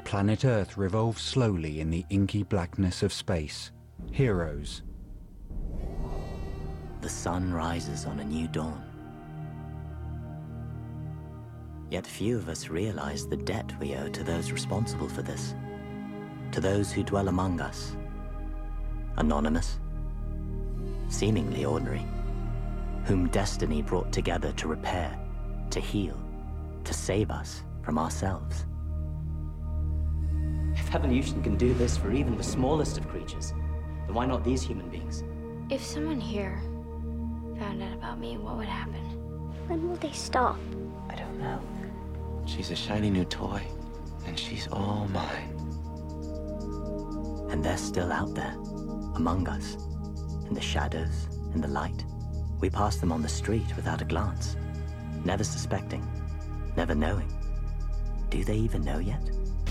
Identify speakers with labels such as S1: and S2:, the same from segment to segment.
S1: Planet Earth revolves slowly in the inky blackness of space. Heroes.
S2: The sun rises on a new dawn. Yet few of us realize the debt we owe to those responsible for this, to those who dwell among us, anonymous, seemingly ordinary, whom destiny brought together to repair, to heal, to save us from ourselves. If evolution can do this for even the smallest of creatures, then why not these human beings?
S3: If someone here found out about me, what would happen?
S4: When will they stop?
S2: I don't know.
S5: She's a shiny new toy, and she's all mine.
S2: And they're still out there, among us, in the shadows, in the light. We pass them on the street without a glance, never suspecting, never knowing. Do they even know yet?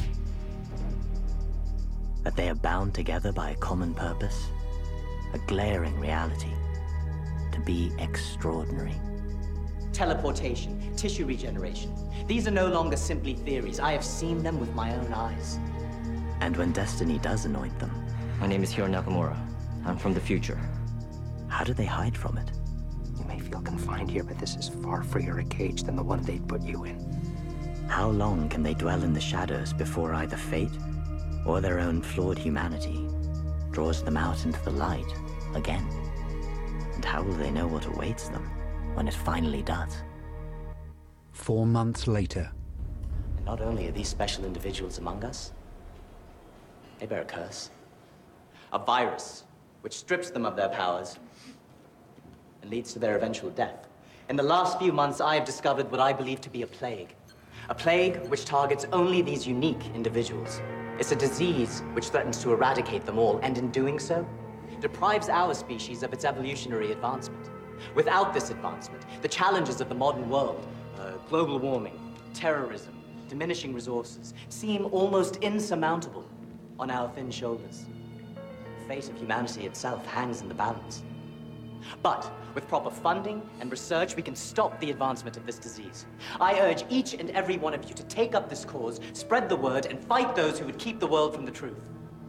S2: That they are bound together by a common purpose, a glaring reality, to be extraordinary. Teleportation, tissue regeneration. These are no longer simply theories. I have seen them with my own eyes. And when destiny does anoint them...
S6: My name is Hiro Nakamura. I'm from the future.
S2: How do they hide from it?
S7: You may feel confined here, but this is far freer a cage than the one they'd put you in.
S2: How long can they dwell in the shadows before either fate or their own flawed humanity draws them out into the light again? And how will they know what awaits them when it finally does?
S1: 4 months later.
S2: And not only are these special individuals among us, they bear a curse. A virus which strips them of their powers and leads to their eventual death. In the last few months, I have discovered what I believe to be a plague. A plague which targets only these unique individuals. It's a disease which threatens to eradicate them all, and in doing so, deprives our species of its evolutionary advancement. Without this advancement, the challenges of the modern world, global warming, terrorism, diminishing resources, seem almost insurmountable on our thin shoulders. The fate of humanity itself hangs in the balance. But with proper funding and research, we can stop the advancement of this disease. I urge each and every one of you to take up this cause, spread the word, and fight those who would keep the world from the truth.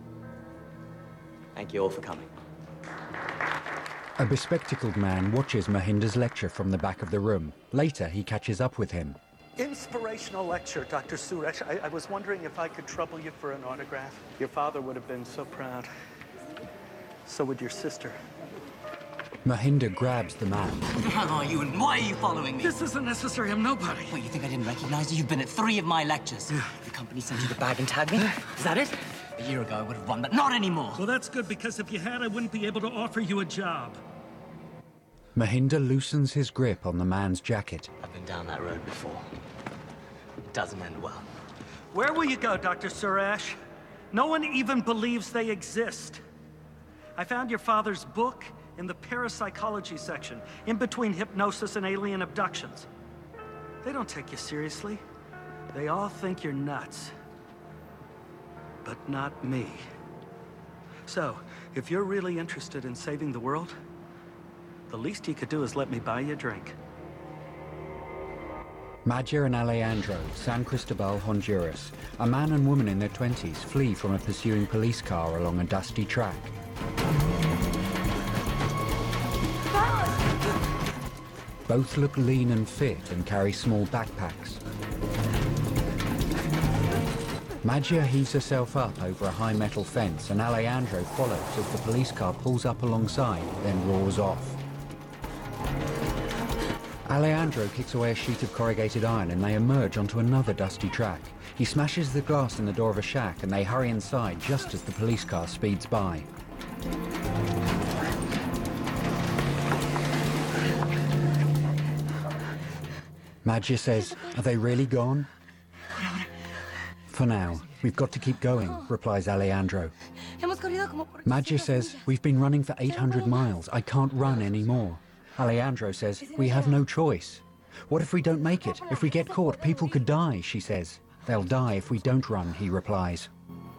S2: Thank you all for coming.
S1: A bespectacled man watches Mahinder's lecture from the back of the room. Later, he catches up with him.
S8: Inspirational lecture, Dr. Suresh. I was wondering if I could trouble you for an autograph. Your father would have been so proud. So would your sister.
S1: Mahinder grabs the man.
S6: Who the hell are you, and why are you following me?
S8: This isn't necessary. I'm nobody.
S6: Wait, you think I didn't recognize you? You've been at 3 of my lectures. The company sent you the bag and tagged me? Is that it? A year ago, I would have won, but not anymore.
S8: Well, that's good, because if you had, I wouldn't be able to offer you a job.
S1: Mahinder loosens his grip on the man's jacket.
S2: I've been down that road before. It doesn't end well.
S8: Where will you go, Dr. Suresh? No one even believes they exist. I found your father's book in the parapsychology section, in between hypnosis and alien abductions. They don't take you seriously. They all think you're nuts. But not me. So, if you're really interested in saving the world, the least you could do is let me buy you a drink.
S1: Madja and Alejandro, San Cristobal, Honduras. A man and woman in their 20s flee from a pursuing police car along a dusty track. Both look lean and fit and carry small backpacks. Madja heaves herself up over a high metal fence, and Alejandro follows as the police car pulls up alongside, then roars off. Alejandro kicks away a sheet of corrugated iron and they emerge onto another dusty track. He smashes the glass in the door of a shack and they hurry inside just as the police car speeds by. Madja says, "Are they really gone?" "For now. We've got to keep going," replies Alejandro. Madja says, "We've been running for 800 miles. I can't run anymore." Alejandro says, "We have no choice." "What if we don't make it? If we get caught, people could die," she says. "They'll die if we don't run," he replies.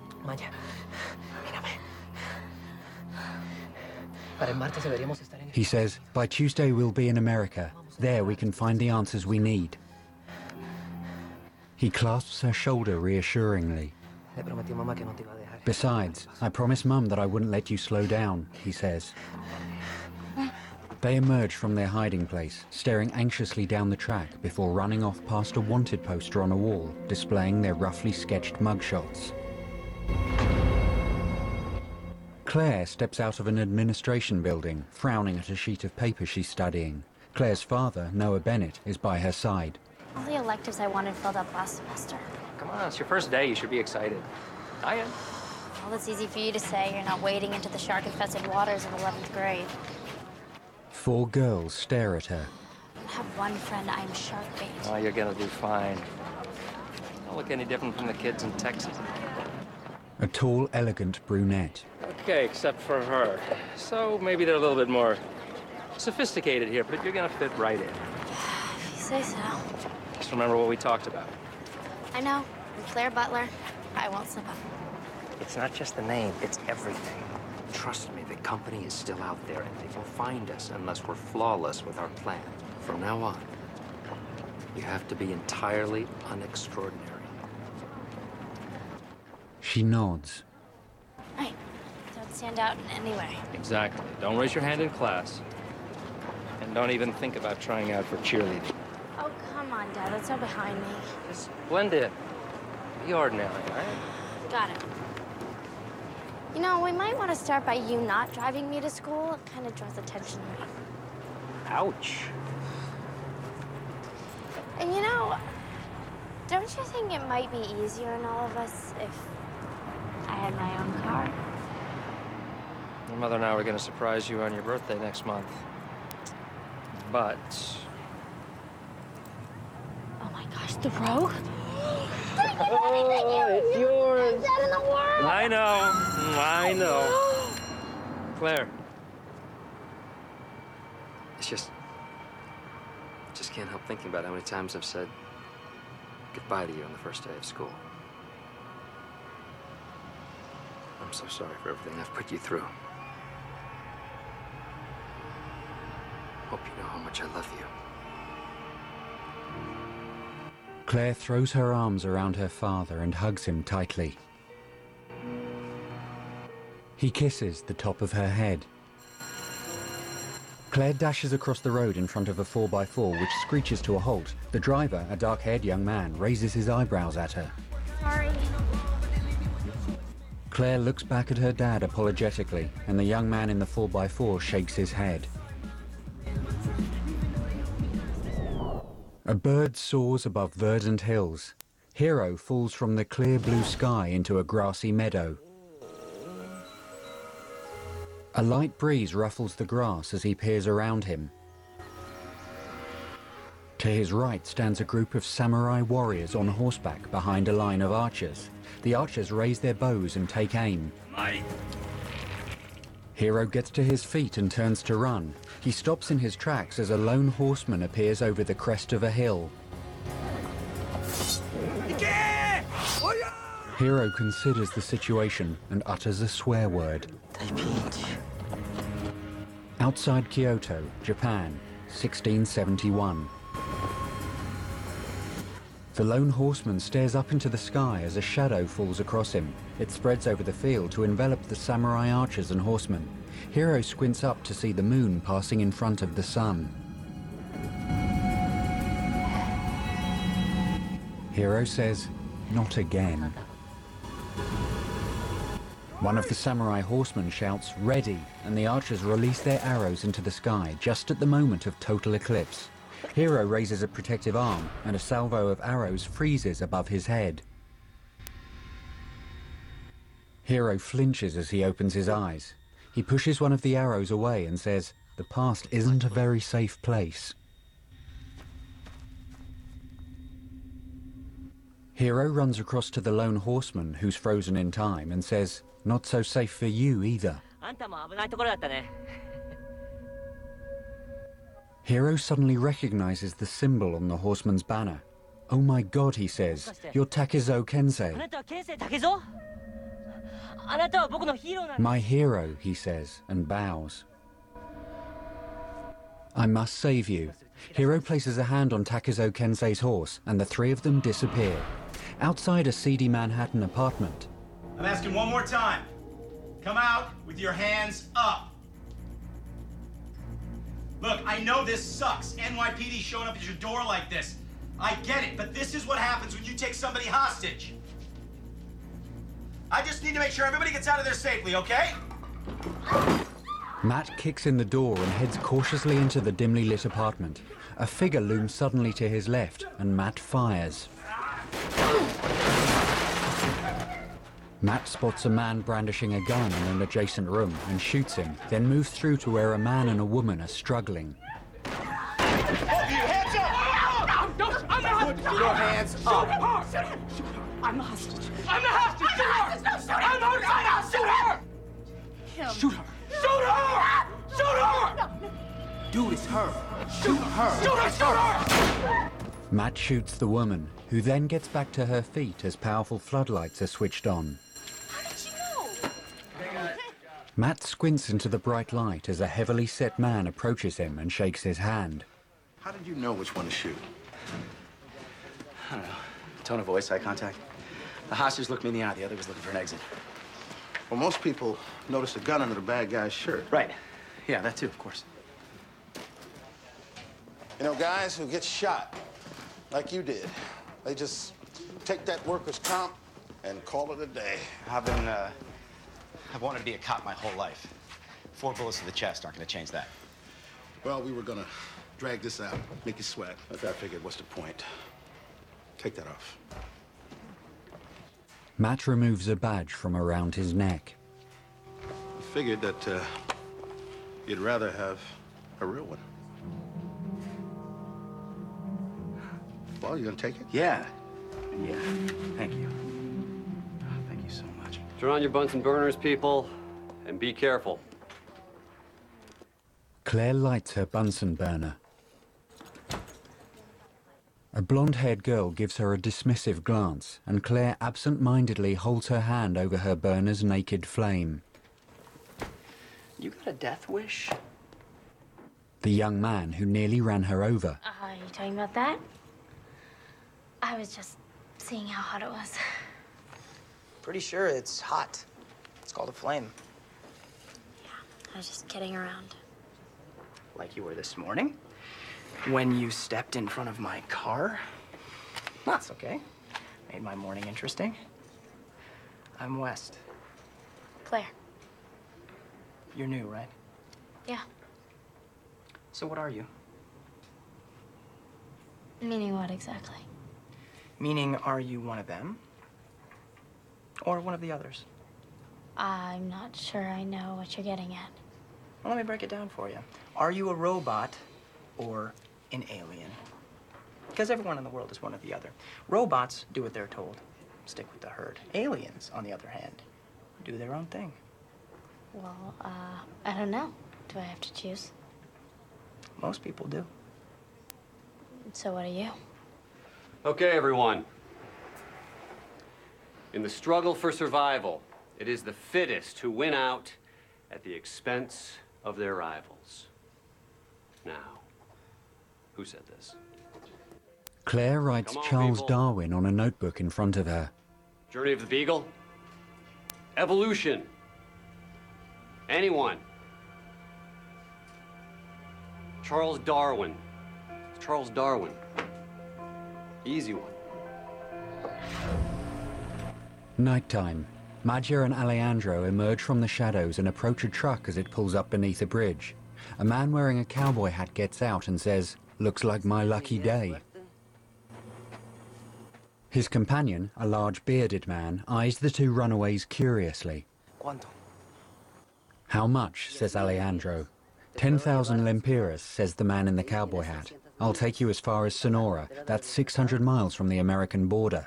S1: He says, "By Tuesday we'll be in America. There we can find the answers we need." He clasps her shoulder reassuringly. Besides, I promised Mum that I wouldn't let you slow down, he says. They emerge from their hiding place, staring anxiously down the track before running off past a wanted poster on a wall, displaying their roughly sketched mugshots. Claire steps out of an administration building, frowning at a sheet of paper she's studying. Claire's father, Noah Bennett, is by her side.
S3: All the electives I wanted filled up last semester.
S7: Come on, it's your first day. You should be excited. I am.
S3: Well, it's easy for you to say. You're not wading into the shark-infested waters of 11th grade.
S1: 4 girls stare at her.
S3: I have one friend I'm shark bait.
S7: Oh, you're gonna do fine. Don't look any different from the kids in Texas.
S1: A tall, elegant brunette.
S7: Okay, except for her. So maybe they're a little bit more sophisticated here, but you're gonna fit right in.
S3: If you say so.
S7: Just remember what we talked about.
S3: I know. I'm Claire Butler. I won't slip up.
S7: It's not just the name, it's everything. Trust me, the company is still out there, and they will find us unless we're flawless with our plan. From now on, you have to be entirely unextraordinary.
S1: She nods.
S3: Right. Don't stand out in any way.
S7: Exactly. Don't raise your hand in class. And don't even think about trying out for cheerleading.
S3: Oh, come on, Dad. That's so behind me.
S7: Just blend in. Be ordinary, all right?
S3: Got it. You know, we might want to start by you not driving me to school. It kind of draws attention to me.
S7: Ouch.
S3: And you know, don't you think it might be easier on all of us if I had my own car?
S7: Your mother and I were going to surprise you on your birthday next month. But...
S3: Oh my gosh, the road?
S7: It's yours.
S3: Best dad in the world.
S7: I know. Claire. It's just can't help thinking about how many times I've said goodbye to you on the first day of school. I'm so sorry for everything I've put you through. Hope you know how much I love you.
S1: Claire throws her arms around her father and hugs him tightly. He kisses the top of her head. Claire dashes across the road in front of a 4x4 which screeches to a halt. The driver, a dark-haired young man, raises his eyebrows at her.
S3: Sorry.
S1: Claire looks back at her dad apologetically, and the young man in the 4x4 shakes his head. A bird soars above verdant hills. Hero falls from the clear blue sky into a grassy meadow. A light breeze ruffles the grass as he peers around him. To his right stands a group of samurai warriors on horseback behind a line of archers. The archers raise their bows and take aim. Hero gets to his feet and turns to run. He stops in his tracks as a lone horseman appears over the crest of a hill. Hero considers the situation and utters a swear word. Outside Kyoto, Japan, 1671. The lone horseman stares up into the sky as a shadow falls across him. It spreads over the field to envelop the samurai archers and horsemen. Hero squints up to see the moon passing in front of the sun. Hero says, "Not again." One of the samurai horsemen shouts, "Ready," and the archers release their arrows into the sky just at the moment of total eclipse. Hero raises a protective arm, and a salvo of arrows freezes above his head. Hero flinches as he opens his eyes. He pushes one of the arrows away and says, "The past isn't a very safe place." Hero runs across to the lone horseman, who's frozen in time, and says, "Not so safe for you either." Hero suddenly recognizes the symbol on the horseman's banner. "Oh my god," he says, "you're Takezo Kensei." "My hero," he says, and bows. "I must save you." Hero places a hand on Takezo Kensei's horse, and the three of them disappear. Outside a seedy Manhattan apartment,
S9: I'm asking one more time. Come out with your hands up. Look, I know this sucks. NYPD showing up at your door like this. I get it, but this is what happens when you take somebody hostage. I just need to make sure everybody gets out of there safely, okay?
S1: Matt kicks in the door and heads cautiously into the dimly lit apartment. A figure looms suddenly to his left, and Matt fires. Matt spots a man brandishing a gun in an adjacent room and shoots him, then moves through to where a man and a woman are struggling.
S9: Hands up!
S10: No, I'm the hostage!
S9: Put your hands up!
S10: Shoot her! I'm the hostage! I'm the hostage! Shoot her! No, shoot her! I'm the shoot her! Shoot her! Shoot her! Shoot her!
S5: Dude, it's her. Shoot her.
S10: Shoot her! Shoot her!
S1: Matt shoots the woman, who then gets back to her feet as powerful floodlights are switched on.
S3: How did you know?
S1: Matt squints into the bright light as a heavily set man approaches him and shakes his hand.
S9: How did you know which one to shoot?
S2: I don't know. Tone of voice, eye contact. The hostage looked me in the eye. The other was looking for an exit.
S9: Well, most people notice a gun under the bad guy's shirt.
S2: Right. Yeah, that too, of course.
S11: You know, guys who get shot, like you did, they just take that workers' comp and call it a day.
S2: I've wanted to be a cop my whole life. 4 bullets to the chest aren't going to change that.
S11: Well, we were gonna drag this out, make you sweat. But I figured, what's the point? Take that off.
S1: Matt removes a badge from around his neck.
S11: I figured that you'd rather have a real one. Well, you gonna take it?
S2: Yeah. Yeah. Thank you. Thank you so much.
S12: Turn on your Bunsen burners, people, and be careful.
S1: Claire lights her Bunsen burner. A blonde-haired girl gives her a dismissive glance, and Claire absent-mindedly holds her hand over her burner's naked flame.
S6: You got a death wish?
S1: The young man who nearly ran her over.
S3: Are you talking about that? I was just seeing how hot it was.
S6: Pretty sure it's hot. It's called a flame.
S3: Yeah, I was just kidding around.
S6: Like you were this morning? When you stepped in front of my car? That's okay. Made my morning interesting. I'm West.
S3: Claire.
S6: You're new, right?
S3: Yeah.
S6: So what are you?
S3: Meaning what exactly?
S6: Meaning, are you one of them? Or one of the others?
S3: I'm not sure I know what you're getting at.
S6: Well, let me break it down for you. Are you a robot or an alien? Because everyone in the world is one or the other. Robots do what they're told, stick with the herd. Aliens, on the other hand, do their own thing.
S3: Well, I don't know. Do I have to choose?
S6: Most people do.
S3: So what are you?
S12: Okay, everyone. In the struggle for survival, it is the fittest who win out at the expense of their rivals. Now, who said this?
S1: Claire writes Charles
S12: people.
S1: Darwin on a notebook in front of her.
S12: Journey of the Beagle? Evolution? Anyone? Charles Darwin. Charles Darwin. Easy one.
S1: Nighttime. Maggia and Alejandro emerge from the shadows and approach a truck as it pulls up beneath a bridge. A man wearing a cowboy hat gets out and says, "Looks like my lucky day." His companion, a large bearded man, eyes the two runaways curiously.
S6: ¿Cuánto?
S1: "How much?" says Alejandro. 10,000 lempiras, says the man in the cowboy hat. "I'll take you as far as Sonora. That's 600 miles from the American border."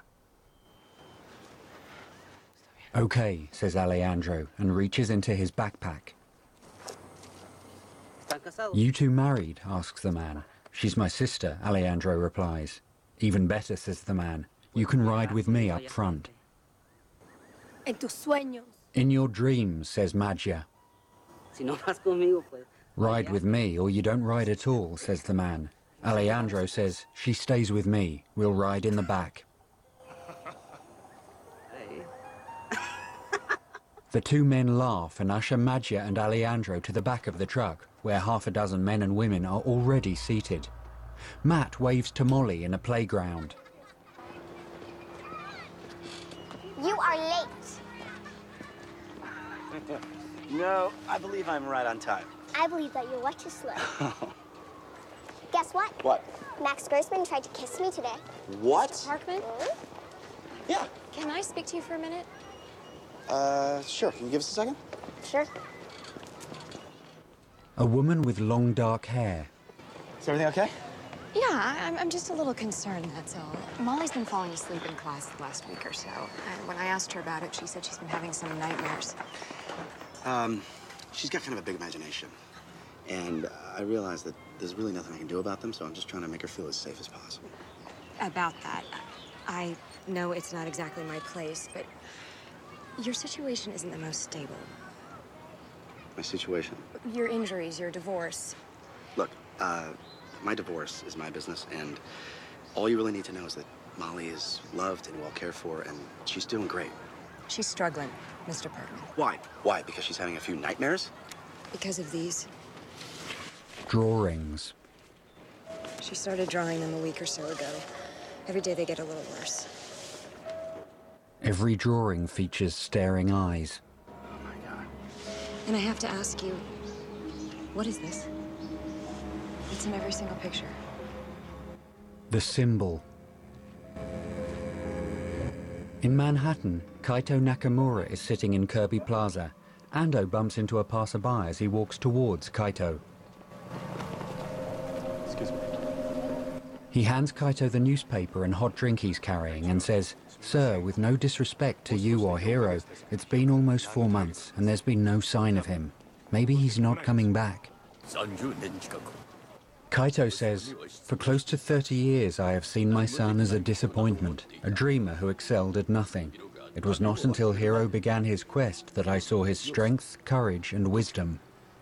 S1: "Okay," says Alejandro, and reaches into his backpack. "You two married?" asks the man. "She's my sister," Alejandro replies. "Even better," says the man. "You can ride with me up front."
S4: En tus sueños.
S1: "In your dreams," says Maggia. "Ride with me, or you don't ride at all," says the man. Alejandro says, "She stays with me. We'll ride in the back." The two men laugh and usher Maggia and Alejandro to the back of the truck, where half a dozen men and women are already seated. Matt waves to Molly in a playground.
S3: You are late.
S9: No, I believe I'm right on time.
S3: I believe that your watch is slow. Guess what?
S9: What?
S3: Max Grossman tried to kiss me today.
S9: What?
S13: Mr. Parkman?
S9: Yeah.
S13: Can I speak to you for a minute?
S9: Sure. Can you give us a second?
S3: Sure.
S1: A woman with long dark hair.
S9: Is everything okay?
S13: Yeah, I'm just a little concerned, that's all. Molly's been falling asleep in class the last week or so. And when I asked her about it, she said she's been having some nightmares.
S9: She's got kind of a big imagination. And I realize that there's really nothing I can do about them, so I'm just trying to make her feel as safe as possible.
S13: About that, I know it's not exactly my place, but your situation isn't the most stable.
S9: My situation?
S13: Your injuries, your divorce.
S9: Look, my divorce is my business, and all you really need to know is that Molly is loved and well cared for, and she's doing great.
S13: She's struggling, Mr. Parkman.
S9: Why? Why? Because she's having a few nightmares?
S13: Because of these.
S1: Drawings.
S13: She started drawing them a week or so ago. Every day they get a little worse.
S1: Every drawing features staring eyes.
S9: Oh, my God.
S13: And I have to ask you, what is this? It's in every single picture.
S1: The symbol. In Manhattan, Kaito Nakamura is sitting in Kirby Plaza. Ando bumps into a passerby as he walks towards Kaito.
S9: Excuse me.
S1: He hands Kaito the newspaper and hot drink he's carrying and says, "Sir, with no disrespect to you or Hiro, it's been almost 4 months and there's been no sign of him. Maybe he's not coming back." Kaito says, "For close to 30 years I have seen my son as a disappointment, a dreamer who excelled at nothing. It was not until Hiro began his quest that I saw his strength, courage, and wisdom."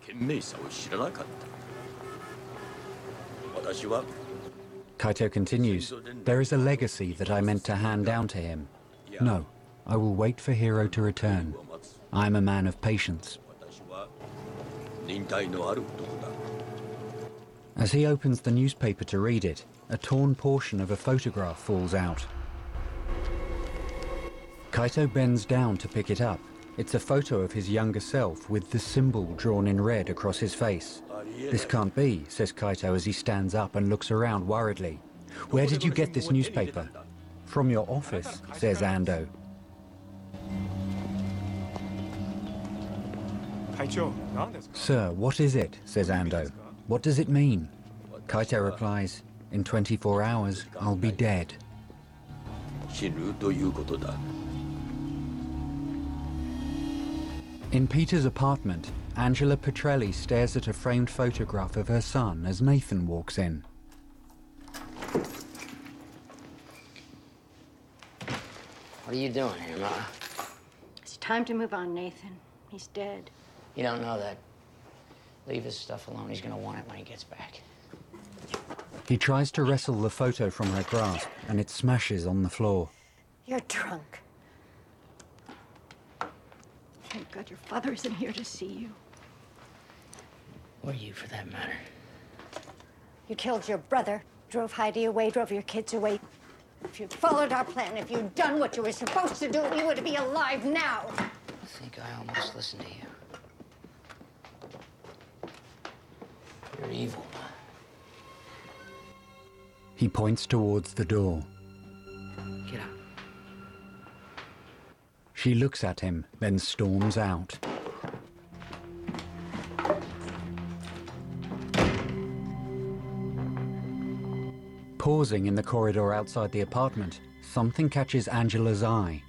S1: Kaito continues, "There is a legacy that I meant to hand down to him. No, I will wait for Hiro to return. I am a man of patience." As he opens the newspaper to read it, a torn portion of a photograph falls out. Kaito bends down to pick it up. It's a photo of his younger self with the symbol drawn in red across his face. "This can't be," says Kaito as he stands up and looks around worriedly. "Where did you get this newspaper?" "From your office," says Ando. "Sir, what is it?" says Ando. "What does it mean?" Kaito replies, "In 24 hours, I'll be dead." In Peter's apartment, Angela Petrelli stares at a framed photograph of her son as Nathan walks in.
S14: What are you doing here, Ma?
S15: It's time to move on, Nathan. He's dead.
S14: You don't know that. Leave his stuff alone. He's gonna want it when he gets back.
S1: He tries to wrestle the photo from her grasp, and it smashes on the floor.
S15: You're drunk. Thank God your father isn't here to see you.
S14: Or you, for that matter.
S15: You killed your brother, drove Heidi away, drove your kids away. If you'd followed our plan, if you'd done what you were supposed to do, you would be alive now.
S14: I think I almost listened to you. You're evil, Ma.
S1: He points towards the door.
S14: Get out.
S1: She looks at him, then storms out. Pausing in the corridor outside the apartment, something catches Angela's eye.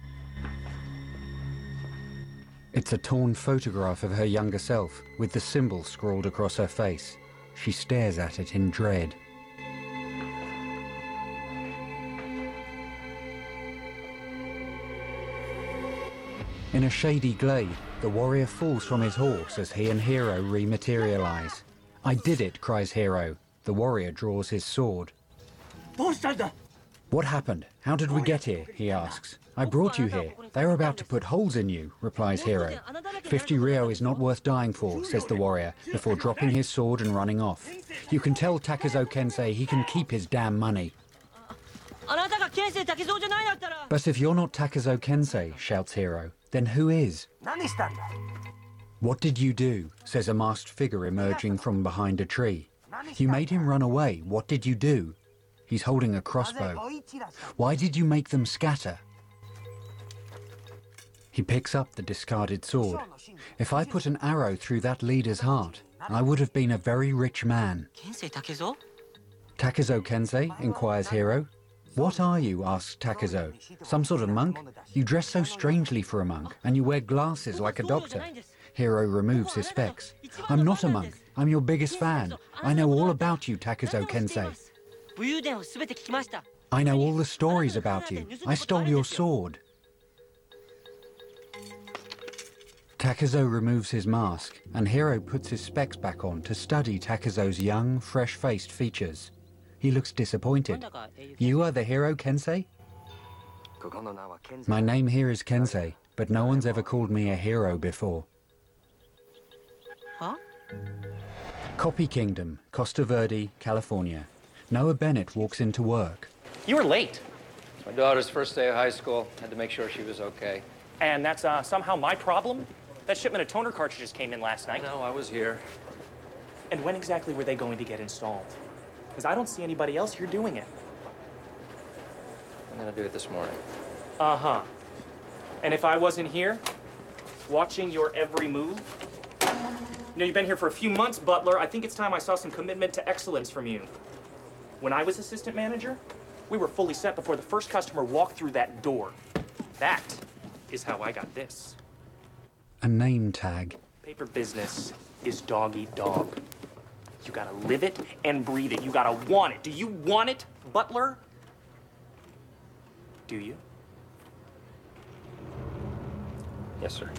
S1: It's a torn photograph of her younger self, with the symbol scrawled across her face. She stares at it in dread. In a shady glade, the warrior falls from his horse as he and Hiro rematerialize. "I did it," cries Hiro. The warrior draws his sword. What happened? How did we get here? He asks. I brought you here. They are about to put holes in you, replies Hiro. 50 Ryo is not worth dying for, says the warrior, before dropping his sword and running off. You can tell Takezo Kensei he can keep his damn money. But if you're not Takezo Kensei, shouts Hiro, then who is? What did you do? Says a masked figure emerging from behind a tree. You made him run away. What did you do? He's holding a crossbow. Why did you make them scatter? He picks up the discarded sword. If I put an arrow through that leader's heart, I would have been a very rich man. Takezo Kensei? Inquires Hiro. What are you? Asks Takezo. Some sort of monk? You dress so strangely for a monk, and you wear glasses like a doctor. Hiro removes his specs. I'm not a monk. I'm your biggest fan. I know all about you, Takezo Kensei. I know all the stories about you. I stole your sword. Takezo removes his mask, and Hiro puts his specs back on to study Takezo's young, fresh-faced features. He looks disappointed. You are the Hiro Kensei? My name here is Kensei, but no one's ever called me a hero before.
S14: Huh?
S1: Copy Kingdom, Costa Verde, California. Noah Bennett walks into work.
S16: You were late.
S7: It's my daughter's first day of high school. Had to make sure she was okay.
S16: And that's somehow my problem? That shipment of toner cartridges came in last night.
S7: No, I was here.
S16: And when exactly were they going to get installed? Because I don't see anybody else here doing it.
S7: I'm gonna do it this morning.
S16: Uh-huh. And if I wasn't here, watching your every move? You know, you've been here for a few months, Butler. I think it's time I saw some commitment to excellence from you. When I was assistant manager, we were fully set before the first customer walked through that door. That is how I got this.
S1: A name tag.
S16: Paper business is dog eat dog. You gotta live it and breathe it. You gotta want it. Do you want it, Butler? Do you?
S7: Yes, sir.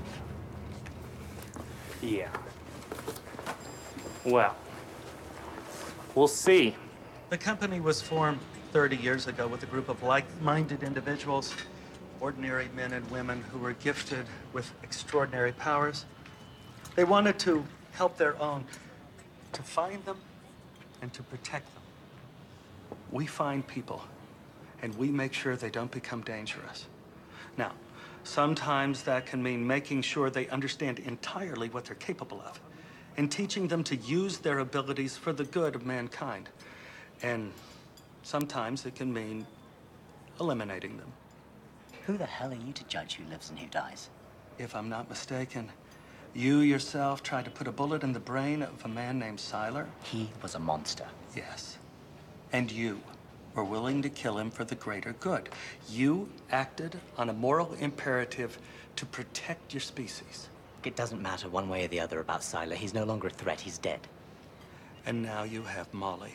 S16: Yeah. Well, we'll see.
S8: The company was formed 30 years ago with a group of like-minded individuals, ordinary men and women who were gifted with extraordinary powers. They wanted to help their own, to find them and to protect them. We find people, and we make sure they don't become dangerous. Now, sometimes that can mean making sure they understand entirely what they're capable of, and teaching them to use their abilities for the good of mankind. And sometimes it can mean eliminating them.
S2: Who the hell are you to judge who lives and who dies?
S8: If I'm not mistaken, you yourself tried to put a bullet in the brain of a man named Siler?
S2: He was a monster.
S8: Yes. And you were willing to kill him for the greater good. You acted on a moral imperative to protect your species.
S2: It doesn't matter one way or the other about Siler. He's no longer a threat. He's dead.
S8: And now you have Molly.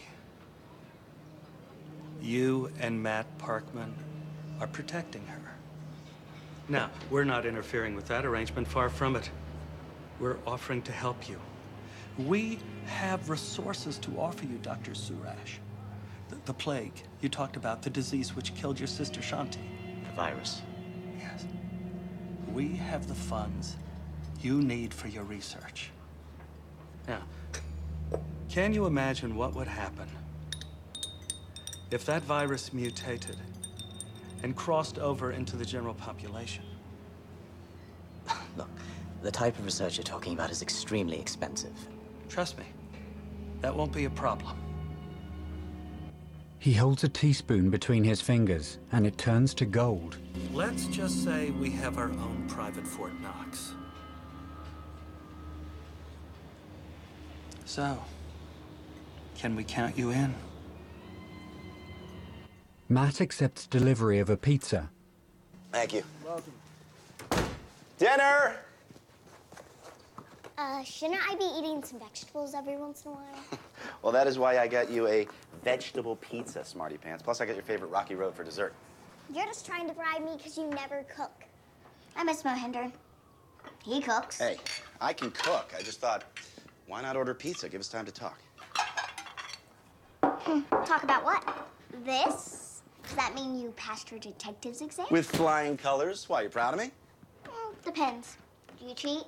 S8: You and Matt Parkman are protecting her. Now, we're not interfering with that arrangement, far from it. We're offering to help you. We have resources to offer you, Dr. Surash. The plague you talked about, the disease which killed your sister Shanti.
S2: The virus.
S8: Yes. We have the funds you need for your research. Now, can you imagine what would happen if that virus mutated and crossed over into the general population?
S2: Look, the type of research you're talking about is extremely expensive.
S8: Trust me, that won't be a problem.
S1: He holds a teaspoon between his fingers, and it turns to gold.
S8: Let's just say we have our own private Fort Knox. So, can we count you in?
S1: Matt accepts delivery of a pizza.
S9: Thank you. Welcome. Dinner!
S3: Shouldn't I be eating some vegetables every once in a while?
S9: Well, that is why I got you a vegetable pizza, Smarty Pants. Plus, I got your favorite Rocky Road for dessert.
S3: You're just trying to bribe me because you never cook. I miss Mohinder. He cooks.
S9: Hey, I can cook. I just thought, why not order pizza? Give us time to talk.
S3: Talk about what? This?
S17: Does that mean you passed your detective's exam?
S9: With flying colors. Why, you proud of me?
S17: Depends. Do you cheat?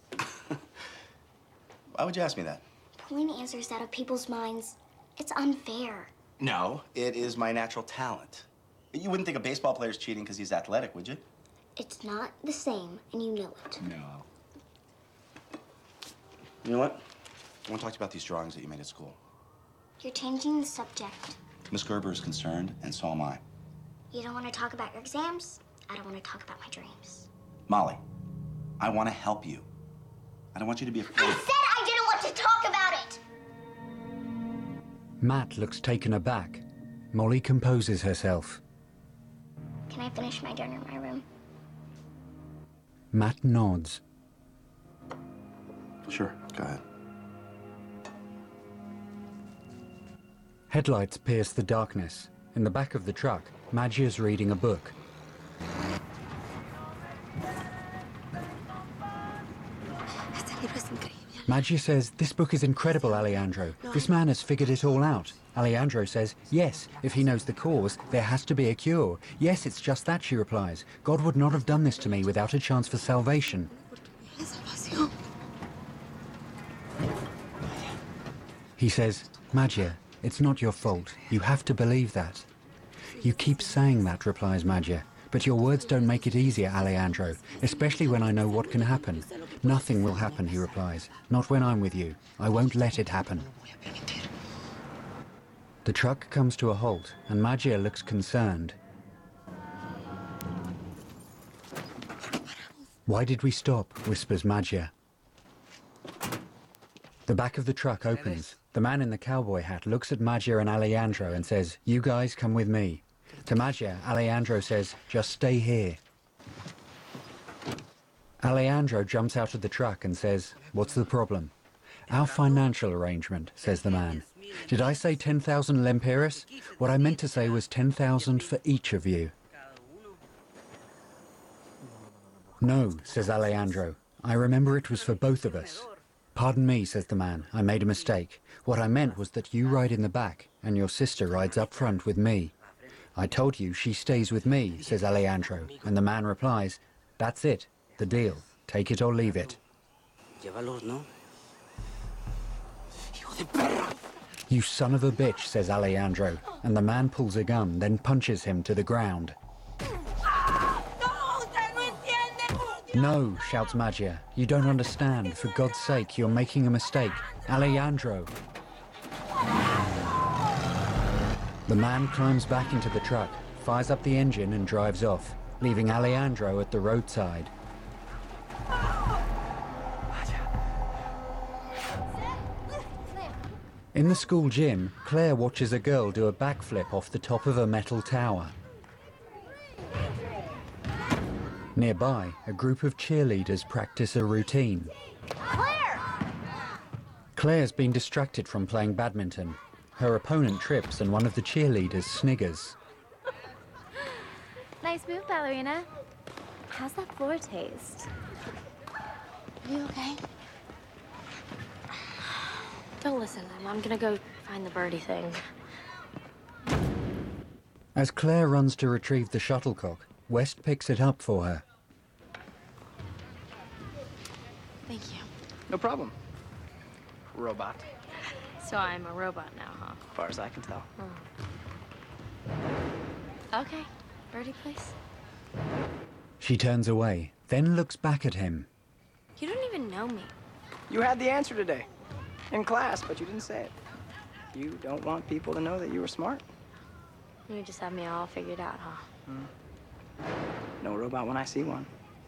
S9: Why would you ask me that?
S17: Pulling answers out of people's minds, it's unfair.
S9: No, it is my natural talent. You wouldn't think a baseball player's cheating because he's athletic, would you?
S17: It's not the same, and you know it.
S9: No. You know what? I want to talk to you about these drawings that you made at school.
S17: You're changing the subject.
S9: Miss Gerber is concerned, and so am I.
S17: You don't want to talk about your exams? I don't want to talk about my dreams.
S9: Molly, I want to help you. I don't want you to be afraid.
S17: I said I didn't want to talk about it!
S1: Matt looks taken aback. Molly composes herself.
S17: Can I finish my dinner in my room?
S1: Matt nods.
S9: Sure, go ahead.
S1: Headlights pierce the darkness. In the back of the truck, Maggia's reading a book. Maggia says, "This book is incredible, Alejandro. This man has figured it all out." Alejandro says, "Yes, if he knows the cause, there has to be a cure." "Yes, it's just that," she replies. "God would not have done this to me without a chance for salvation." He says, "Maggia, it's not your fault. You have to believe that." "You keep saying that," replies Maggia. "But your words don't make it easier, Alejandro, especially when I know what can happen." "Nothing will happen," he replies. "Not when I'm with you. I won't let it happen." The truck comes to a halt, and Maggia looks concerned. "Why did we stop?" whispers Maggia. The back of the truck opens. The man in the cowboy hat looks at Maggia and Alejandro and says, "You guys come with me." To Maggia, Alejandro says, "Just stay here." Alejandro jumps out of the truck and says, "What's the problem?" "Our financial arrangement," says the man. "Did I say 10,000 lempiras? What I meant to say was 10,000 for each of you." "No," says Alejandro. "I remember it was for both of us." "Pardon me," says the man. "I made a mistake. What I meant was that you ride in the back and your sister rides up front with me." "I told you she stays with me," says Alejandro, and the man replies, "That's it, the deal. Take it or leave it." "You son of a bitch," says Alejandro, and the man pulls a gun, then punches him to the ground. "No," shouts Maggia. "You don't understand. For God's sake, you're making a mistake. Alejandro." The man climbs back into the truck, fires up the engine and drives off, leaving Alejandro at the roadside. In the school gym, Claire watches a girl do a backflip off the top of a metal tower. Nearby, a group of cheerleaders practice a routine.
S17: Claire!
S1: Claire's been distracted from playing badminton. Her opponent trips and one of the cheerleaders sniggers.
S3: Nice move, ballerina. How's that floor taste? You okay? Don't listen. I'm gonna go find the birdie thing.
S1: As Claire runs to retrieve the shuttlecock, West picks it up for her.
S3: Thank you.
S6: No problem. Robot.
S3: So I'm a robot now, huh?
S6: As far as I can tell.
S3: Okay. Birdie, please.
S1: She turns away, then looks back at him.
S3: You don't even know me.
S6: You had the answer today. In class, but you didn't say it. You don't want people to know that you were smart.
S3: You just have me all figured out, huh?
S6: No robot when I see one.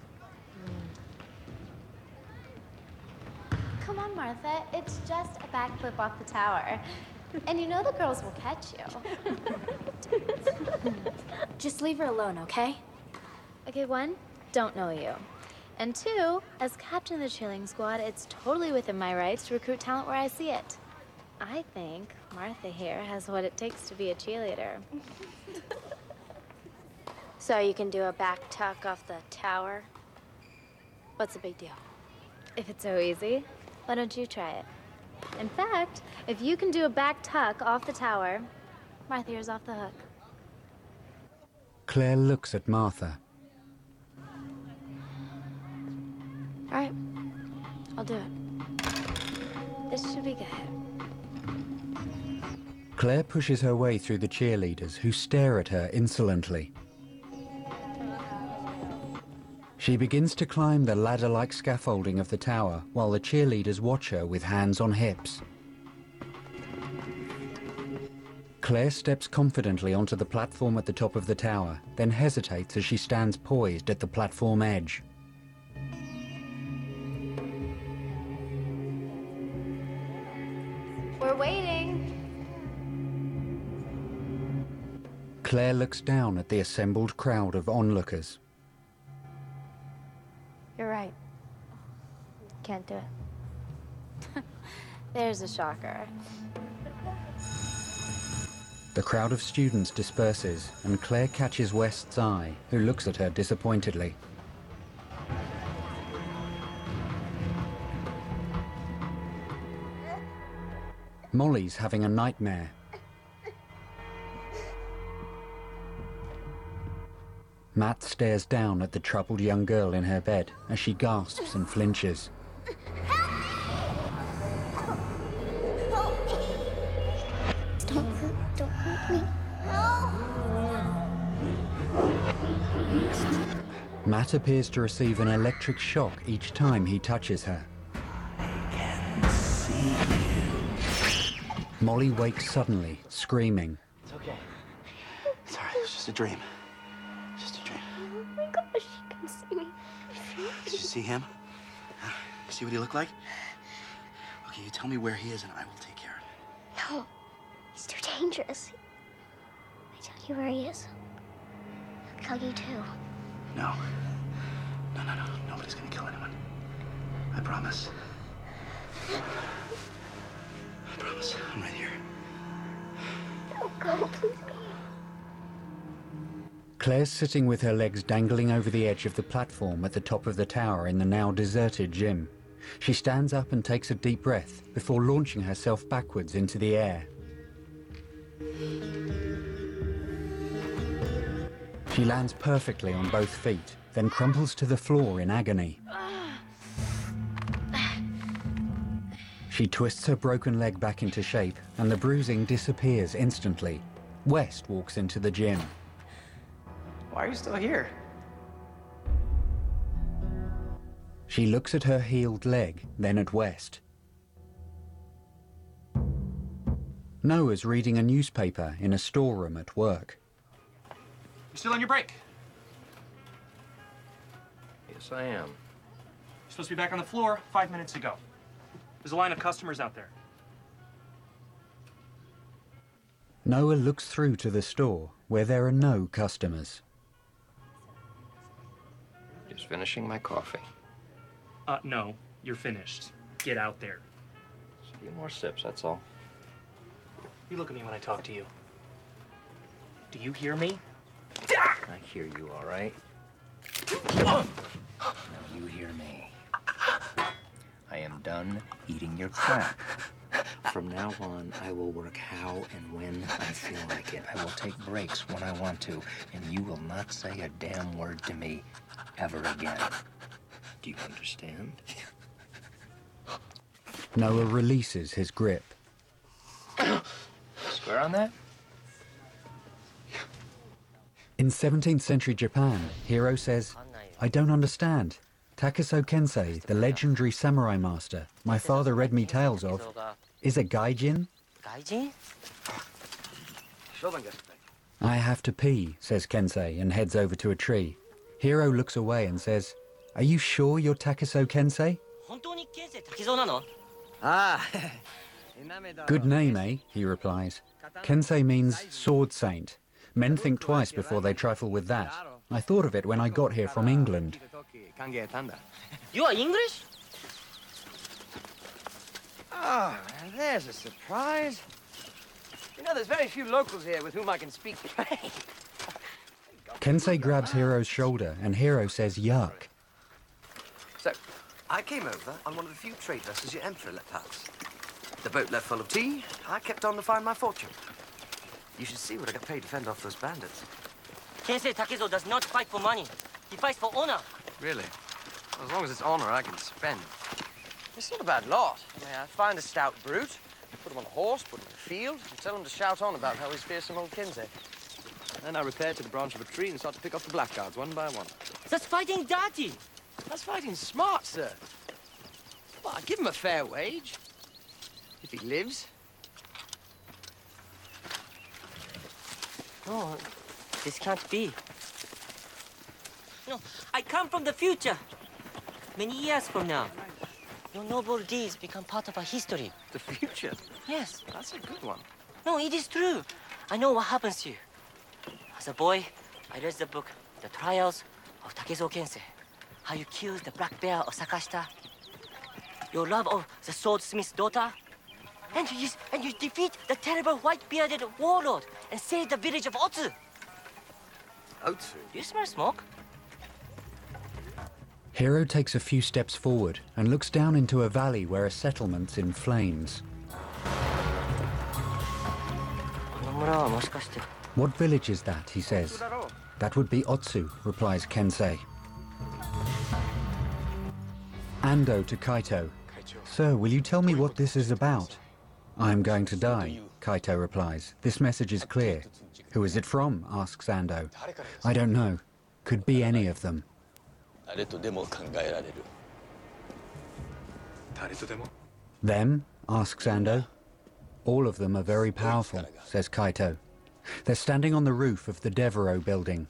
S3: Come on, Martha. It's just a backflip off the tower. And you know the girls will catch you. Just leave her alone, okay? Okay, 1, don't know you. And 2, as captain of the cheerleading squad, it's totally within my rights to recruit talent where I see it. I think Martha here has what it takes to be a cheerleader. So you can do a back tuck off the tower? What's the big deal? If it's so easy, why don't you try it? In fact, if you can do a back tuck off the tower, Martha here's off the hook.
S1: Claire looks at Martha.
S3: All right, I'll do it. This should be good.
S1: Claire pushes her way through the cheerleaders, who stare at her insolently. She begins to climb the ladder-like scaffolding of the tower, while the cheerleaders watch her with hands on hips. Claire steps confidently onto the platform at the top of the tower, then hesitates as she stands poised at the platform edge.
S3: We're waiting.
S1: Claire looks down at the assembled crowd of onlookers.
S3: You're right. Can't do it. There's a shocker.
S1: The crowd of students disperses, and Claire catches West's eye, who looks at her disappointedly. Molly's having a nightmare. Matt stares down at the troubled young girl in her bed as she gasps and flinches.
S17: Don't hurt me.
S1: Matt appears to receive an electric shock each time he touches her. Molly wakes suddenly, screaming.
S9: It's okay. It's all right. It's just a dream. Just a dream.
S17: Oh my gosh, you can see me.
S9: Did you see him? Huh? You see what he looked like? Okay, you tell me where he is and I will take care of it.
S17: No, he's too dangerous. I tell you where he is. I'll kill you too.
S9: No. No. Nobody's gonna kill anyone. I promise. I promise. I'm right here.
S17: Don't go, please go.
S1: Claire's sitting with her legs dangling over the edge of the platform at the top of the tower in the now deserted gym. She stands up and takes a deep breath before launching herself backwards into the air. She lands perfectly on both feet, then crumples to the floor in agony. She twists her broken leg back into shape, and the bruising disappears instantly. West walks into the gym.
S6: Why are you still here?
S1: She looks at her healed leg, then at West. Noah's reading a newspaper in a storeroom at work.
S16: You still on your break?
S7: Yes, I am.
S16: You're supposed to be back on the floor 5 minutes ago. There's a line of customers out there.
S1: Noah looks through to the store, where there are no customers.
S7: Just finishing my coffee.
S16: No, you're finished. Get out there.
S7: Just a few more sips, that's all.
S16: You look at me when I talk to you. Do you hear me?
S7: I hear you, all right? Now you hear me. I am done eating your crap. From now on, I will work how and when I feel like it. I will take breaks when I want to, and you will not say a damn word to me ever again. Do you understand?
S1: Noah releases his grip.
S7: Swear on that?
S1: In 17th century Japan, Hiro says, "I don't understand. Takaso Kensei, the legendary samurai master my father read me tales of, is a gaijin? I have to pee, says Kensei, and heads over to a tree. Hiro looks away and says, "Are you sure you're Takaso Kensei?" "Good name, eh?" he replies. "Kensei means sword saint. Men think twice before they trifle with that. I thought of it when I got here from England."
S18: You are English?
S19: Oh, there's a surprise. You know, there's very few locals here with whom I can speak plain.
S1: Kensei grabs Hiro's shoulder, and Hiro says yuck.
S19: So, I came over on one of the few trade vessels your Emperor let pass. The boat left full of tea. I kept on to find my fortune. You should see what I got paid to fend off those bandits.
S18: Kensei Takezo does not fight for money. He fights for honor.
S19: Really? Well, as long as it's honor, I can spend. It's not a bad lot. I mean, I find a stout brute, put him on a horse, put him in the field, and tell him to shout on about how he's fearsome old Kensei. Then I repair to the branch of a tree and start to pick off the blackguards one by one.
S18: That's fighting dirty.
S19: That's fighting smart, sir. Well, I give him a fair wage. If he lives.
S18: No, this can't be. No, I come from the future. Many years from now. Your noble deeds become part of our history.
S19: The future?
S18: Yes.
S19: That's a good one.
S18: No, it is true. I know what happens to you. As a boy, I read the book, The Trials of Takezo Kensei. How you killed the black bear of Sakashita. Your love of the swordsmith's daughter. And you defeat the terrible white-bearded warlord and save the village of Otsu.
S19: Otsu?
S18: You smell smoke?
S1: Hiro takes a few steps forward and looks down into a valley where a settlement's in flames. What village is that, he says. That would be Otsu, replies Kensei. Ando to Kaito. Sir, will you tell me what this is about? I am going to die, Kaito replies. This message is clear. Who is it from? Asks Ando. I don't know. Could be any of them. Them? Asks Ando. All of them are very powerful, says Kaito. They're standing on the roof of the Devereaux building.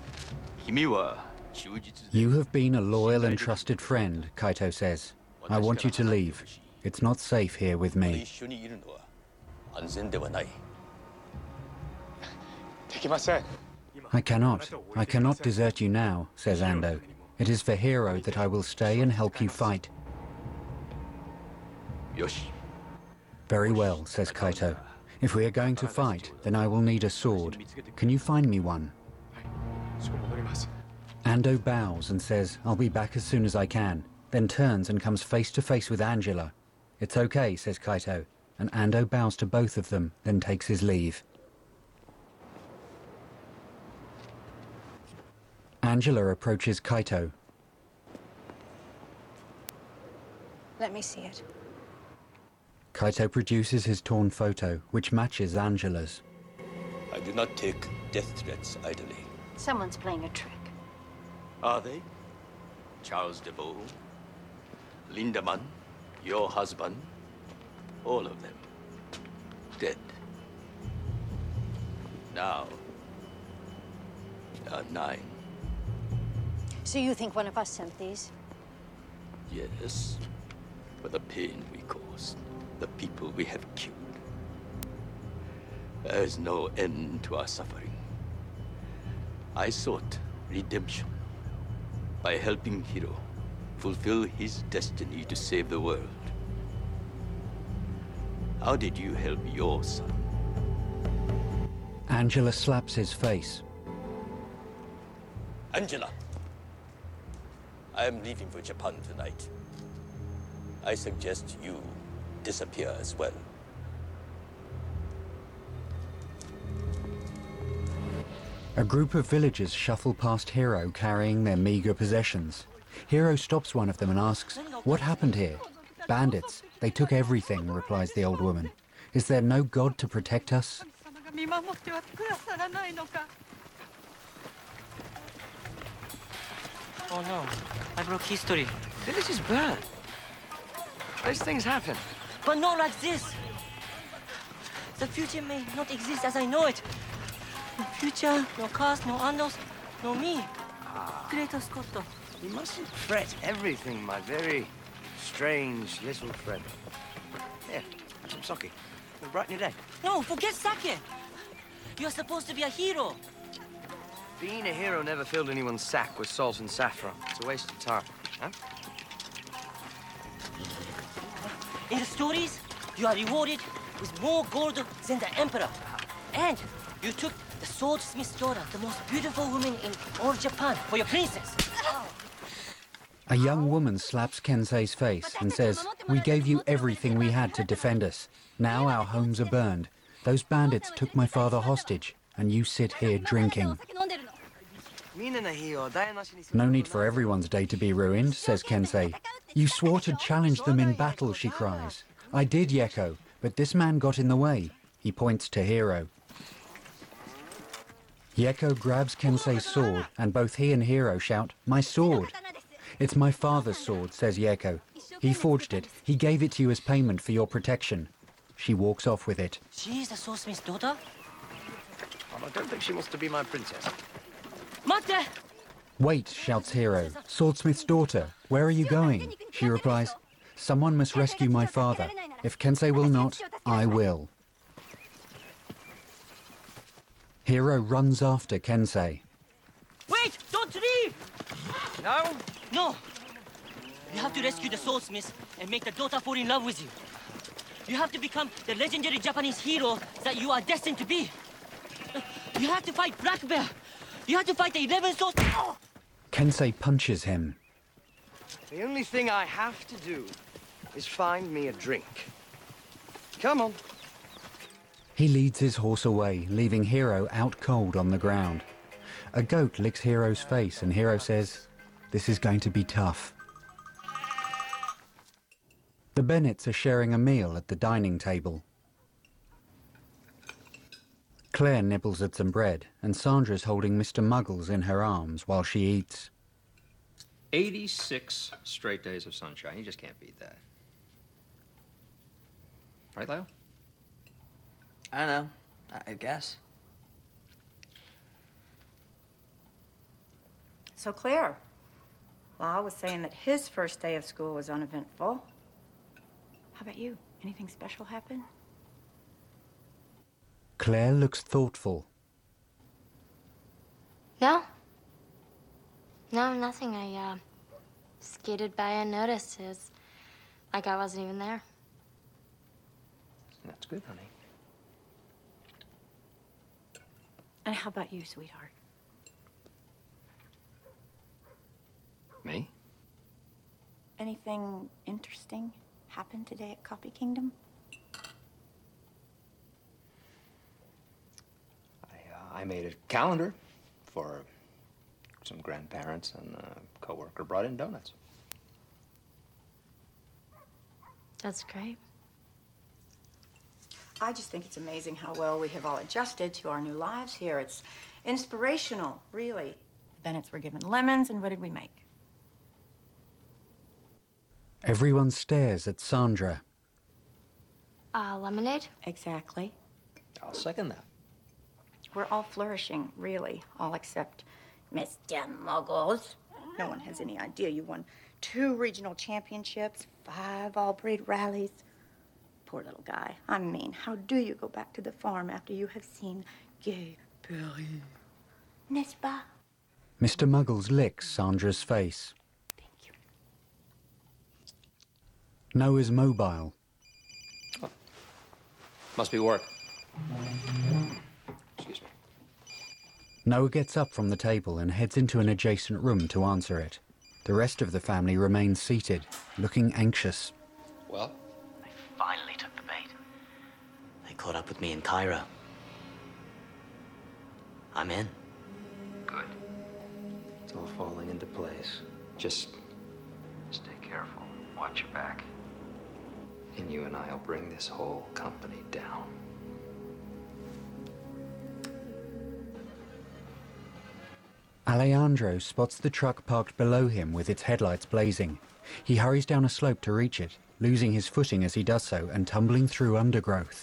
S1: You have been a loyal and trusted friend, Kaito says. I want you to leave. It's not safe here with me. I cannot desert you now, says Ando. It is for Hiro that I will stay and help you fight. Very well, says Kaito. If we are going to fight, then I will need a sword. Can you find me one? Ando bows and says, I'll be back as soon as I can, then turns and comes face to face with Angela. It's okay, says Kaito, and Ando bows to both of them, then takes his leave. Angela approaches Kaito.
S13: Let me see it.
S1: Kaito produces his torn photo, which matches Angela's.
S20: I do not take death threats idly.
S15: Someone's playing a trick.
S20: Are they? Charles DeVoe, Lindemann, your husband, all of them dead. Now, there are 9.
S15: So you think one of us sent these?
S20: Yes, for the pain we caused, the people we have killed. There is no end to our suffering. I sought redemption by helping Hiro fulfill his destiny to save the world. How did you help your son?
S1: Angela slaps his face.
S20: Angela, I am leaving for Japan tonight. I suggest you disappear as well.
S1: A group of villagers shuffle past Hiro carrying their meager possessions. Hiro stops one of them and asks, what happened here? Bandits. They took everything, replies the old woman. Is there no God to protect us?
S18: Oh no, I broke history.
S19: This is bad. These things happen.
S18: But not like this. The future may not exist as I know it. No future, no cars, no Andos, no me. Greater Scotto.
S19: You mustn't fret everything, my very strange little friend. Here, have some sake. It'll brighten your day.
S18: No, forget sake. You're supposed to be a hero.
S19: Being a hero never filled anyone's sack with salt and saffron. It's a waste of time, huh?
S18: In the stories, you are rewarded with more gold than the emperor. And you took the swordsmith's daughter, the most beautiful woman in all Japan, for your princess.
S1: A young woman slaps Kensei's face and says, we gave you everything we had to defend us. Now our homes are burned. Those bandits took my father hostage, and you sit here drinking. No need for everyone's day to be ruined, says Kensei. You swore to challenge them in battle, she cries. I did, Yeko, but this man got in the way. He points to Hiro. Yeko grabs Kensei's sword, and both he and Hiro shout, "My sword!" "It's my father's sword," says Yeko. "He forged it. He gave it to you as payment for your protection." She walks off with it.
S18: She is the swordsmith's daughter?
S19: Well, I don't think she wants to be my princess.
S18: Mate!
S1: "Wait," shouts Hiro. "Swordsmith's daughter, where are you going?" She replies, "Someone must rescue my father. If Kensei will not, I will." Hiro runs after Kensei.
S18: Wait! Don't leave! No? No! You have to rescue the swordsmith and make the daughter fall in love with you. You have to become the legendary Japanese hero that you are destined to be. You have to fight Black Bear. You have to fight the 11 swords. Oh!
S1: Kensei punches him.
S19: The only thing I have to do is find me a drink. Come on.
S1: He leads his horse away, leaving Hiro out cold on the ground. A goat licks Hiro's face, and Hiro says, "This is going to be tough." The Bennetts are sharing a meal at the dining table. Claire nibbles at some bread, and Sandra's holding Mr. Muggles in her arms while she eats.
S7: 86 straight days of sunshine. You just can't beat that. Right, Leo?
S6: I don't know. I guess.
S21: So, Claire, Lyle was saying that his first day of school was uneventful. How about you? Anything special happen?
S1: Claire looks thoughtful.
S3: No. No, nothing. I, skated by unnoticed. It was like I wasn't even there.
S7: That's good, honey.
S21: And how about you, sweetheart?
S7: Me?
S21: Anything interesting happen today at Copy Kingdom?
S7: I made a calendar for some grandparents, and a coworker brought in donuts.
S3: That's great.
S21: I just think it's amazing how well we have all adjusted to our new lives here. It's inspirational, really. The Bennetts were given lemons, and what did we make?
S1: Everyone stares at Sandra.
S3: Lemonade?
S21: Exactly.
S7: I'll second that.
S21: We're all flourishing, really, all except Mr. Muggles. No one has any idea you won 2 regional championships, 5 all-breed rallies. Poor little guy. I mean, how do you go back to the farm after you have seen Gay Paris? N'est-ce pas?
S1: Mr. Muggles licks Sandra's face. Noah's mobile.
S7: Oh. Must be work. Excuse me.
S1: Noah gets up from the table and heads into an adjacent room to answer it. The rest of the family remains seated, looking anxious.
S7: Well?
S2: They finally took the bait. They caught up with me in Cairo. I'm in.
S7: Good. It's all falling into place. Just stay careful. Watch your back. And you and I will bring this whole company down.
S1: Alejandro spots the truck parked below him with its headlights blazing. He hurries down a slope to reach it, losing his footing as he does so and tumbling through undergrowth.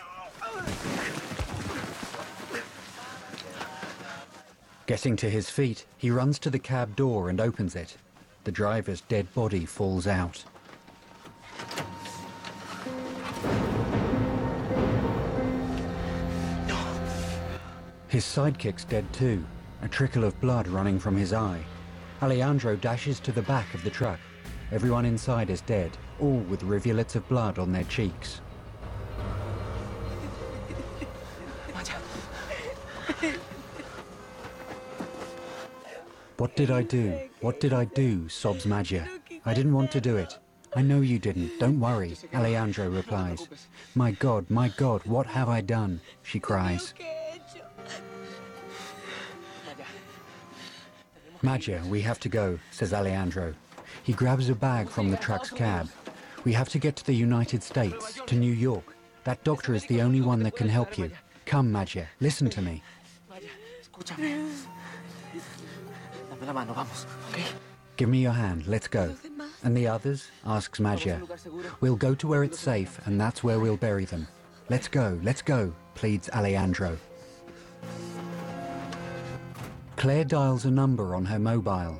S1: Getting to his feet, he runs to the cab door and opens it. The driver's dead body falls out. His sidekick's dead too, a trickle of blood running from his eye. Alejandro dashes to the back of the truck. Everyone inside is dead, all with rivulets of blood on their cheeks. "What did I do? What did I do?" sobs Magia. "I didn't want to do it." "I know you didn't. Don't worry," Alejandro replies. my God, what have I done?" she cries. Maggia, we have to go, says Alejandro. He grabs a bag from the truck's cab. We have to get to the United States, to New York. That doctor is the only one that can help you. Come, Maggia, listen to me. Give me your hand, let's go. And the others? Asks Maggia. We'll go to where it's safe, and that's where we'll bury them. Let's go, pleads Alejandro. Claire dials a number on her mobile.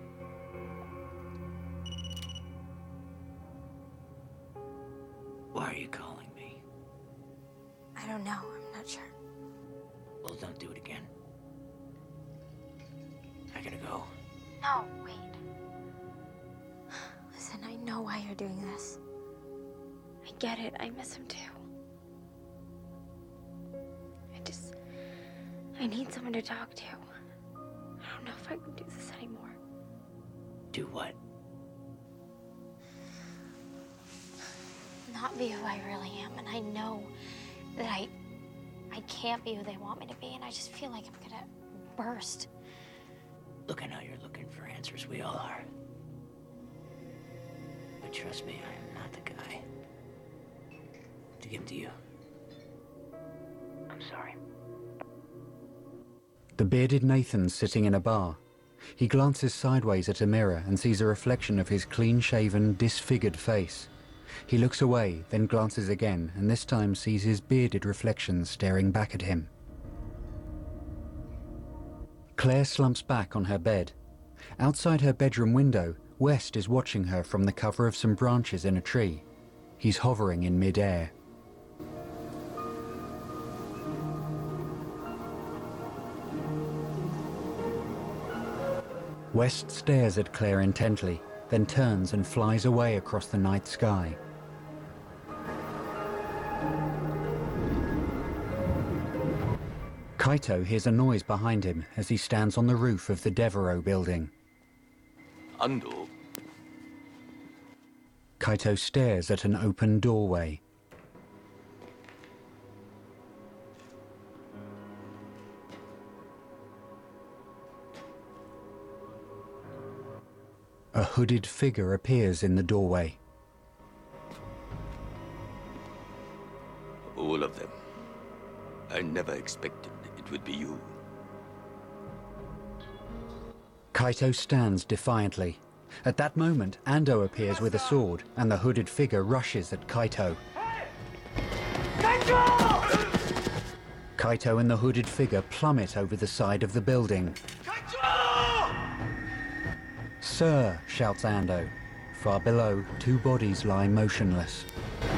S14: Why are you calling me?
S13: I don't know. I'm not sure.
S14: Well, don't do it again. I gotta go.
S13: No, wait. Listen, I know why you're doing this. I get it. I miss him too. I need someone to talk to. I don't know if I can do this anymore.
S14: Do what?
S13: Not be who I really am, and I know that I can't be who they want me to be, and I just feel like I'm gonna burst.
S14: Look, I know you're looking for answers. We all are. But trust me, I am not the guy to give to you. I'm sorry.
S1: The bearded Nathan's sitting in a bar. He glances sideways at a mirror and sees a reflection of his clean-shaven, disfigured face. He looks away, then glances again, and this time sees his bearded reflection staring back at him. Claire slumps back on her bed. Outside her bedroom window, West is watching her from the cover of some branches in a tree. He's hovering in mid-air. West stares at Claire intently, then turns and flies away across the night sky. Kaito hears a noise behind him as he stands on the roof of the Devereaux building.
S20: Ando.
S1: Kaito stares at an open doorway. A hooded figure appears in the doorway.
S20: All of them. I never expected it would be you.
S1: Kaito stands defiantly. At that moment, Ando appears with a sword, and the hooded figure rushes at Kaito. Kaito and the hooded figure plummet over the side of the building. "Sir," shouts Ando. Far below, two bodies lie motionless.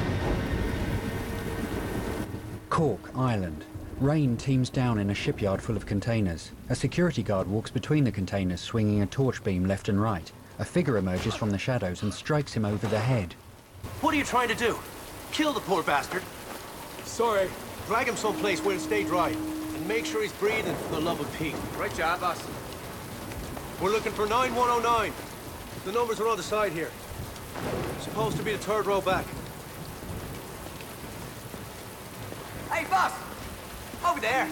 S1: Cork Island. Rain teams down in a shipyard full of containers. A security guard walks between the containers, swinging a torch beam left and right. A figure emerges from the shadows and strikes him over the head.
S5: What are you trying to do? Kill the poor bastard? Sorry. Drag him someplace where he'll stay dry. And make sure he's breathing, for the love of Pete. Right job, boss. We're looking for 9109. The numbers are on the side here. Supposed to be the third row back.
S10: Hey, boss! Over there!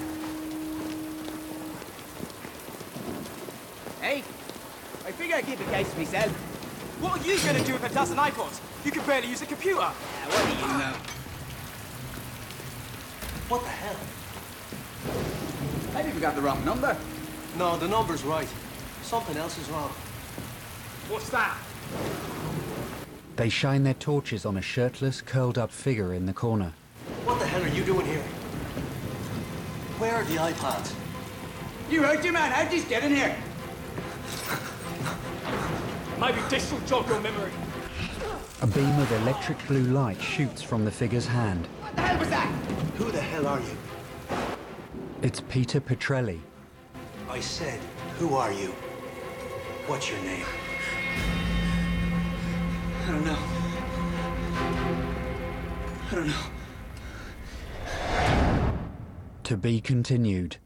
S10: Hey, I figure I'd keep a case to myself.
S5: What are you gonna do with a dozen iPods? You can barely use a computer.
S10: Yeah, what do you know?
S5: What the hell?
S10: Maybe we got the wrong number.
S5: No, the number's right. Something else is wrong. What's that?
S1: They shine their torches on a shirtless, curled-up figure in the corner.
S5: What the hell are you doing here? Where are the iPods?
S10: You heard your man. How'd you get in here?
S5: Maybe this will jog your memory.
S1: A beam of electric blue light shoots from the figure's hand.
S10: What the hell was that?
S5: Who the hell are you?
S1: It's Peter Petrelli.
S5: I said, who are you? What's your name?
S10: I don't know. I don't know.
S1: To be continued.